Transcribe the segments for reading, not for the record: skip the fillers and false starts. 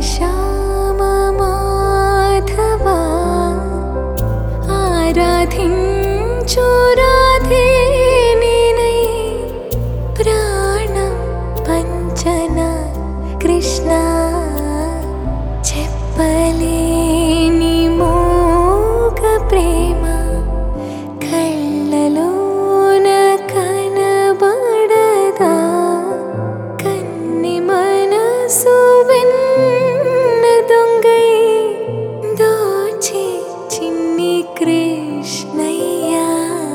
శ్యామ మాధవా ఆరాధించు రాధే నేనై ప్రాణం పంచన కృష్ణ చెప్పలేని మోగ ప్రేమ కళ్ళలోన కనబడదా కన్ని మనసు వెన్న దొంగై దోచి చిన్ని కృష్ణయ్యా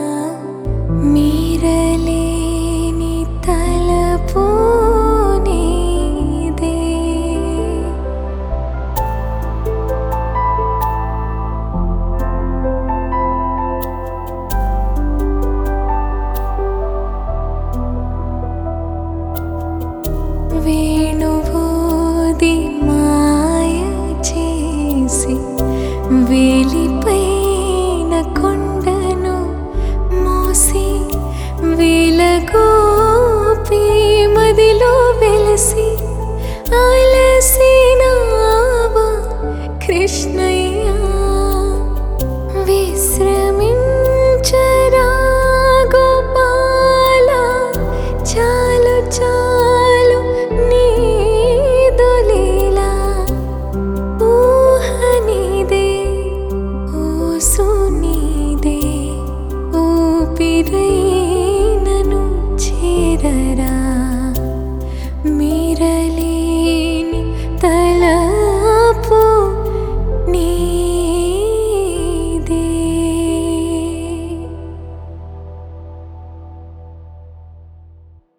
మీరలేని తలపు నీదే వేణువూది మాయ చేసి వేలిపైన కొండను మోసి వేలగోపి మదిలో వెలసి అలసినావా కృష్ణయ్య